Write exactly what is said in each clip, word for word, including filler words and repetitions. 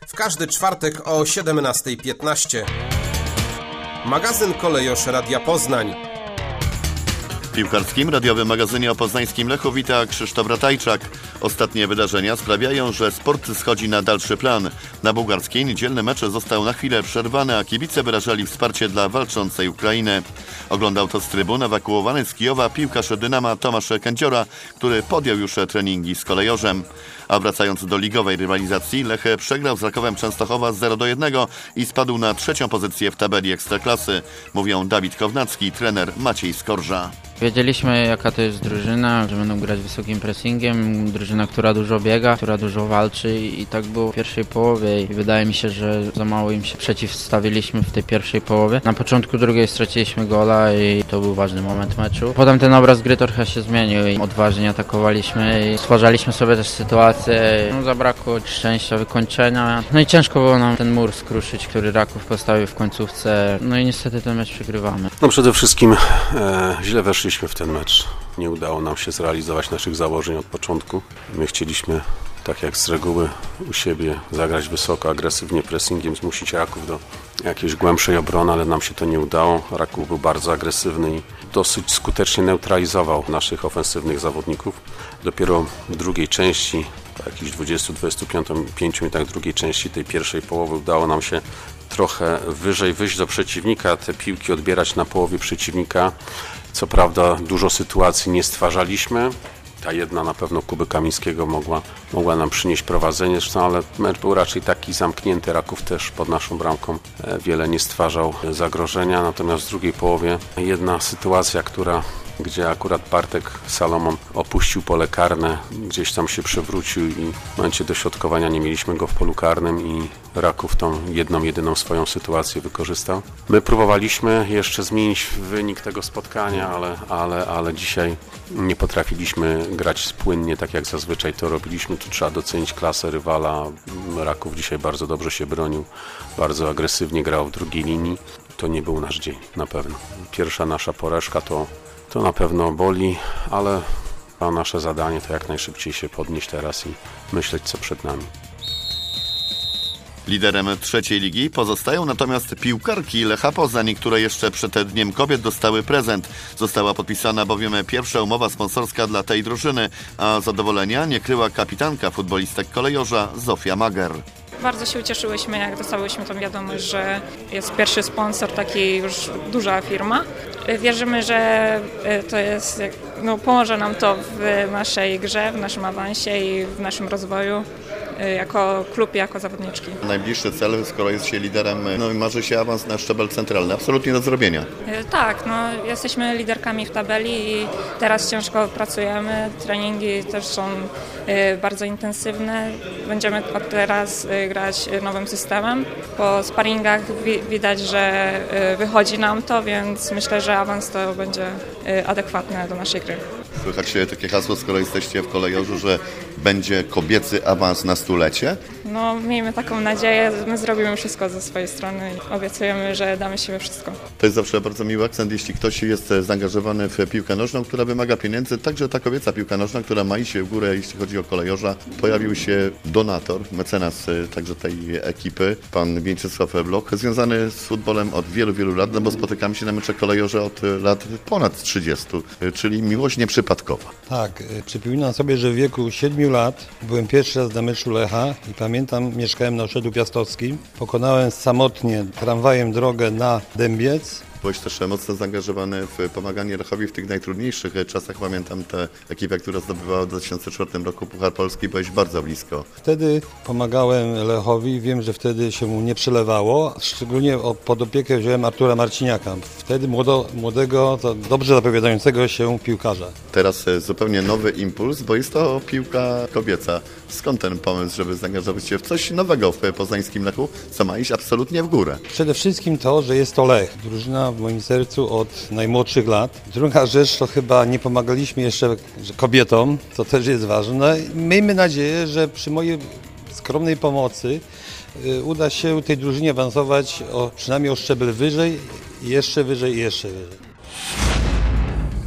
W każdy czwartek o siedemnasta piętnaście. Magazyn Kolejosz Radia Poznań. W piłkarskim radiowym magazynie o poznańskim Lechu wita Krzysztof Ratajczak. Ostatnie wydarzenia sprawiają, że sport schodzi na dalszy plan. Na bułgarskiej niedzielny mecz został na chwilę przerwany, a kibice wyrażali wsparcie dla walczącej Ukrainy. Oglądał to z trybun ewakuowany z Kijowa piłkarz Dynama Tomasz Kędziora, który podjął już treningi z Kolejorzem. A wracając do ligowej rywalizacji, Lech przegrał z Rakowem Częstochowa zero do jednego i spadł na trzecią pozycję w tabeli Ekstraklasy. Mówią Dawid Kownacki, trener Maciej Skorża. Wiedzieliśmy, jaka to jest drużyna, że będą grać wysokim pressingiem, drużyna, która dużo biega, która dużo walczy i tak było w pierwszej połowie i wydaje mi się, że za mało im się przeciwstawiliśmy w tej pierwszej połowie. Na początku drugiej straciliśmy gola i to był ważny moment meczu. Potem ten obraz gry trochę się zmienił i odważnie atakowaliśmy i stwarzaliśmy sobie też sytuację. No, zabrakło szczęścia, wykończenia. No i ciężko było nam ten mur skruszyć, który Raków postawił w końcówce. No i niestety ten mecz przegrywamy. No przede wszystkim e, źle weszliśmy w ten mecz. Nie udało nam się zrealizować naszych założeń od początku. My chcieliśmy, tak jak z reguły, u siebie zagrać wysoko, agresywnie pressingiem, zmusić Raków do jakiejś głębszej obrony, ale nam się to nie udało. Raków był bardzo agresywny i dosyć skutecznie neutralizował naszych ofensywnych zawodników. Dopiero w drugiej części, po jakichś dwudziestu do dwudziestu pięciu minutach drugiej części tej pierwszej połowy udało nam się trochę wyżej wyjść do przeciwnika, te piłki odbierać na połowie przeciwnika. Co prawda dużo sytuacji nie stwarzaliśmy. Ta jedna na pewno Kuby Kamińskiego mogła, mogła nam przynieść prowadzenie, zresztą, ale mecz był raczej taki zamknięty. Raków też pod naszą bramką wiele nie stwarzał zagrożenia, natomiast w drugiej połowie jedna sytuacja, która gdzie akurat Bartek Salomon opuścił pole karne, gdzieś tam się przewrócił i w momencie dośrodkowania nie mieliśmy go w polu karnym i Raków tą jedną, jedyną swoją sytuację wykorzystał. My próbowaliśmy jeszcze zmienić wynik tego spotkania, ale, ale, ale dzisiaj nie potrafiliśmy grać spłynnie, tak jak zazwyczaj to robiliśmy. Tu trzeba docenić klasę rywala. Raków dzisiaj bardzo dobrze się bronił, bardzo agresywnie grał w drugiej linii. To nie był nasz dzień, na pewno. Pierwsza nasza porażka to To na pewno boli, ale nasze zadanie to jak najszybciej się podnieść teraz i myśleć, co przed nami. Liderem trzeciej ligi pozostają natomiast piłkarki Lecha Poznań, które jeszcze przed Dniem Kobiet dostały prezent. Została podpisana bowiem pierwsza umowa sponsorska dla tej drużyny, a zadowolenia nie kryła kapitanka futbolistek Kolejorza Zofia Mager. Bardzo się ucieszyłyśmy, jak dostałyśmy tą wiadomość, że jest pierwszy sponsor, taki już duża firma. Wierzymy, że to jest, no, pomoże nam to w naszej grze, w naszym awansie i w naszym rozwoju jako klub i jako zawodniczki. Najbliższy cel, skoro jest się liderem, no marzy się awans na szczebel centralny, absolutnie do zrobienia. Tak, no jesteśmy liderkami w tabeli i teraz ciężko pracujemy, treningi też są bardzo intensywne. Będziemy od teraz grać nowym systemem. Po sparingach widać, że wychodzi nam to, więc myślę, że awans to będzie adekwatne do naszej gry. Słychać takie hasło, skoro jesteście w Kolejorzu, że będzie kobiecy awans na stulecie? No, miejmy taką nadzieję, my zrobimy wszystko ze swojej strony i obiecujemy, że damy siebie wszystko. To jest zawsze bardzo miły akcent, jeśli ktoś jest zaangażowany w piłkę nożną, która wymaga pieniędzy, także ta kobieca piłka nożna, która ma iść w górę, jeśli chodzi o Kolejorza. Pojawił się donator, mecenas także tej ekipy, pan Mieczysław Bloch, związany z futbolem od wielu, wielu lat, no bo spotykamy się na mecze Kolejorza od lat ponad trzydziestu, czyli miłość nieprzypadkowa. Tak, przypominam sobie, że w wieku siedmiu lat byłem pierwszy raz na meczu Lecha i pamiętam, mieszkałem na osiedlu piastowskim. Pokonałem samotnie tramwajem drogę na Dębiec. Byłeś też mocno zaangażowany w pomaganie Lechowi w tych najtrudniejszych czasach. Pamiętam tę ekipę, która zdobywała w dwa tysiące czwartym roku Puchar Polski. Byłeś bardzo blisko. Wtedy pomagałem Lechowi. Wiem, że wtedy się mu nie przelewało. Szczególnie pod opiekę wziąłem Artura Marciniaka. Wtedy młodo, młodego, to dobrze zapowiadającego się piłkarza. Teraz zupełnie nowy impuls, bo jest to piłka kobieca. Skąd ten pomysł, żeby zaangażować się w coś nowego w poznańskim Lechu, co ma iść absolutnie w górę? Przede wszystkim to, że jest to Lech. Drużyna w moim sercu od najmłodszych lat. Druga rzecz to chyba nie pomagaliśmy jeszcze kobietom, co też jest ważne. Miejmy nadzieję, że przy mojej skromnej pomocy uda się tej drużynie awansować o, przynajmniej o szczebel wyżej, jeszcze wyżej i jeszcze wyżej.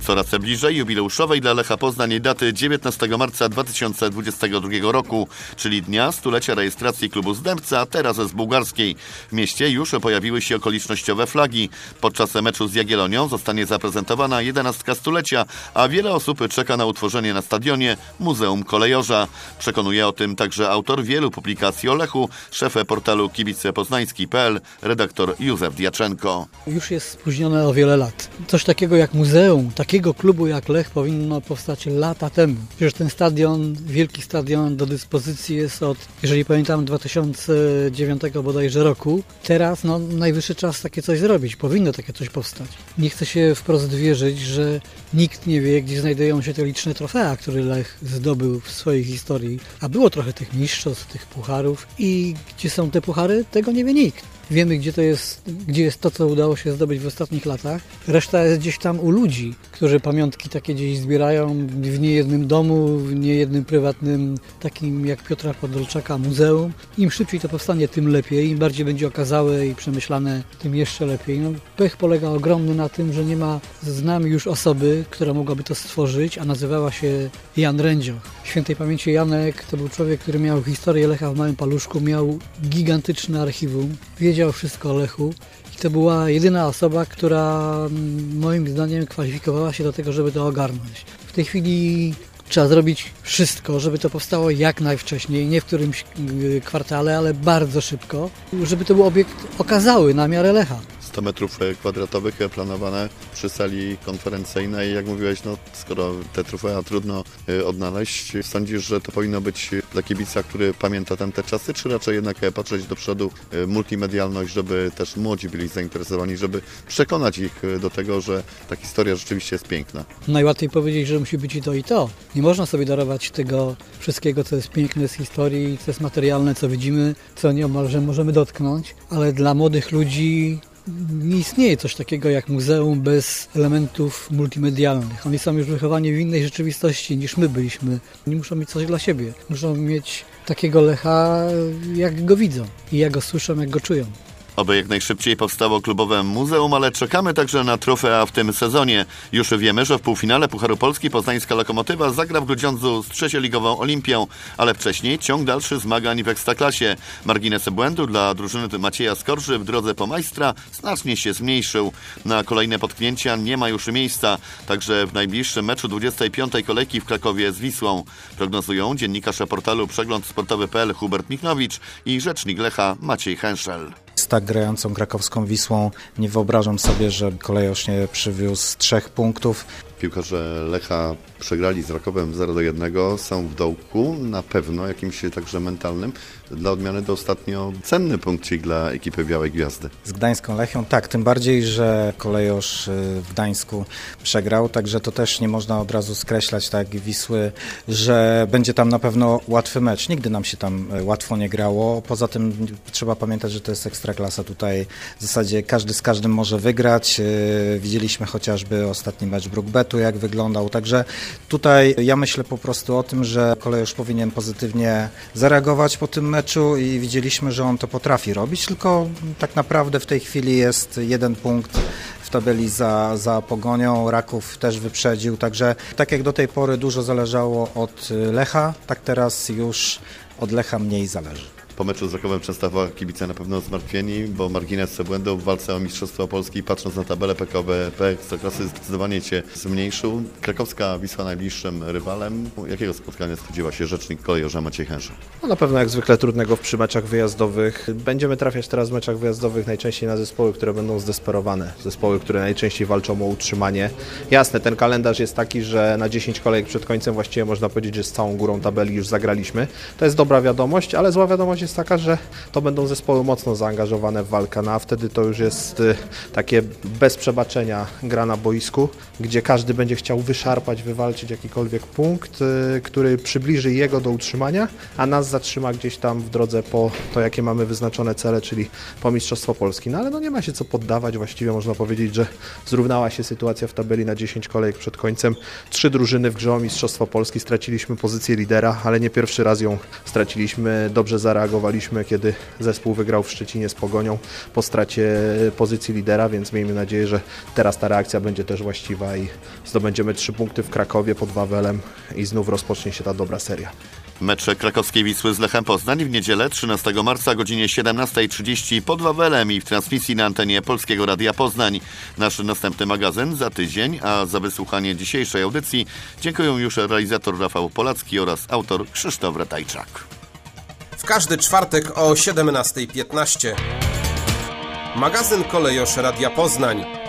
Coraz bliżej jubileuszowej dla Lecha Poznań daty dziewiętnastego marca dwa tysiące dwudziestego drugiego roku, czyli dnia stulecia rejestracji klubu z Dębca, a teraz z bułgarskiej. W mieście już pojawiły się okolicznościowe flagi. Podczas meczu z Jagiellonią zostanie zaprezentowana jedenastka stulecia, a wiele osób czeka na utworzenie na stadionie Muzeum Kolejorza. Przekonuje o tym także autor wielu publikacji o Lechu, szef portalu kibice poznański kropka p l, redaktor Józef Diaczenko. Już jest spóźnione o wiele lat. Coś takiego jak muzeum, takiego klubu jak Lech powinno powstać lata temu. Przecież ten stadion, wielki stadion do dyspozycji jest od, jeżeli pamiętam, dwa tysiące dziewiątego bodajże roku. Teraz no, najwyższy czas takie coś zrobić. Powinno takie coś powstać. Nie chce się wprost wierzyć, że nikt nie wie, gdzie znajdują się te liczne trofea, które Lech zdobył w swojej historii. A było trochę tych mistrzostw, tych pucharów. I gdzie są te puchary, tego nie wie nikt. Wiemy, gdzie to jest, gdzie jest to, co udało się zdobyć w ostatnich latach. Reszta jest gdzieś tam u ludzi, którzy pamiątki takie gdzieś zbierają w niejednym domu, w niejednym prywatnym, takim jak Piotra Podolczaka, muzeum. Im szybciej to powstanie, tym lepiej. Im bardziej będzie okazałe i przemyślane, tym jeszcze lepiej. No, pech polega ogromny na tym, że nie ma z nami już osoby, która mogłaby to stworzyć, a nazywała się Jan Rędzioch. Świętej pamięci Janek to był człowiek, który miał historię Lecha w małym paluszku, miał gigantyczne archiwum, wiedział wszystko o Lechu i to była jedyna osoba, która moim zdaniem kwalifikowała się do tego, żeby to ogarnąć. W tej chwili trzeba zrobić wszystko, żeby to powstało jak najwcześniej, nie w którymś kwartale, ale bardzo szybko, żeby to był obiekt okazały na miarę Lecha. sto metrów kwadratowych planowane przy sali konferencyjnej. Jak mówiłeś, no, skoro te trofea trudno odnaleźć, sądzisz, że to powinno być dla kibica, który pamięta tamte czasy, czy raczej jednak patrzeć do przodu, multimedialność, żeby też młodzi byli zainteresowani, żeby przekonać ich do tego, że ta historia rzeczywiście jest piękna? Najłatwiej powiedzieć, że musi być i to, i to. Nie można sobie darować tego wszystkiego, co jest piękne z historii, co jest materialne, co widzimy, co nieomalże możemy dotknąć, ale dla młodych ludzi nie istnieje coś takiego jak muzeum bez elementów multimedialnych. Oni są już wychowani w innej rzeczywistości niż my byliśmy. Oni muszą mieć coś dla siebie. Muszą mieć takiego Lecha, jak go widzą i jak go słyszą, jak go czują. Oby jak najszybciej powstało klubowe muzeum, ale czekamy także na trofea w tym sezonie. Już wiemy, że w półfinale Pucharu Polski poznańska Lokomotywa zagra w Grudziądzu z trzecioligową Olimpią, ale wcześniej ciąg dalszy zmagań w Ekstraklasie. Margines błędu dla drużyny Macieja Skorży w drodze po majstra znacznie się zmniejszył. Na kolejne potknięcia nie ma już miejsca, także w najbliższym meczu dwudziestej piątej kolejki w Krakowie z Wisłą. Prognozują dziennikarze portalu przegląd sportowy kropka p l Hubert Michnowicz i rzecznik Lecha Maciej Henszel. Z tak grającą krakowską Wisłą nie wyobrażam sobie, że Kolejorz nie przywiózł trzech punktów. Piłkarze Lecha przegrali z Rakowem zero do jednego, są w dołku, na pewno jakimś także mentalnym. Dla odmiany to ostatnio cenny punkcik dla ekipy Białej Gwiazdy. Z Gdańską Lechią tak, tym bardziej, że Kolejorz w Gdańsku przegrał, także to też nie można od razu skreślać tak Wisły, że będzie tam na pewno łatwy mecz. Nigdy nam się tam łatwo nie grało. Poza tym trzeba pamiętać, że to jest ekstraklasa. Tutaj w zasadzie każdy z każdym może wygrać. Widzieliśmy chociażby ostatni mecz Brookbetu, jak wyglądał. Także tutaj ja myślę po prostu o tym, że Kolejorz powinien pozytywnie zareagować po tym meczu i widzieliśmy, że on to potrafi robić, tylko tak naprawdę w tej chwili jest jeden punkt w tabeli za, za Pogonią. Raków też wyprzedził, także tak jak do tej pory dużo zależało od Lecha, tak teraz już od Lecha mniej zależy. Po meczu z Rakowem Częstochowa kibice na pewno zmartwieni, bo margines błędów w walce o Mistrzostwo Polski, patrząc na tabelę P K B P Ekstraklasy, zdecydowanie się zmniejszył. Krakowska Wisła najbliższym rywalem. Jakiego spotkania spodziewa się rzecznik Kolejorza Maciej Henszel? No na pewno jak zwykle trudnego przy meczach wyjazdowych. Będziemy trafiać teraz w meczach wyjazdowych najczęściej na zespoły, które będą zdesperowane. Zespoły, które najczęściej walczą o utrzymanie. Jasne, ten kalendarz jest taki, że na dziesięć kolejek przed końcem właściwie można powiedzieć, że z całą górą tabeli już zagraliśmy. To jest dobra wiadomość, ale zła wiadomość jest taka, że to będą zespoły mocno zaangażowane w walkę, no a wtedy to już jest y, takie bez przebaczenia gra na boisku, gdzie każdy będzie chciał wyszarpać, wywalczyć jakikolwiek punkt, y, który przybliży jego do utrzymania, a nas zatrzyma gdzieś tam w drodze po to, jakie mamy wyznaczone cele, czyli po Mistrzostwo Polski. No ale no nie ma się co poddawać, właściwie można powiedzieć, że zrównała się sytuacja w tabeli na dziesięć kolejek przed końcem. Trzy drużyny w grze o Mistrzostwo Polski, straciliśmy pozycję lidera, ale nie pierwszy raz ją straciliśmy, dobrze zareagowaliśmy zareagowaliśmy, kiedy zespół wygrał w Szczecinie z Pogonią po stracie pozycji lidera, więc miejmy nadzieję, że teraz ta reakcja będzie też właściwa i zdobędziemy trzy punkty w Krakowie pod Wawelem i znów rozpocznie się ta dobra seria. Mecz krakowskiej Wisły z Lechem Poznań w niedzielę trzynastego marca o godzinie siedemnasta trzydzieści pod Wawelem i w transmisji na antenie Polskiego Radia Poznań. Nasz następny magazyn za tydzień, a za wysłuchanie dzisiejszej audycji dziękuję już realizator Rafał Polacki oraz autor Krzysztof Ratajczak. W każdy czwartek o siedemnasta piętnaście. Magazyn Kolejosz Radia Poznań.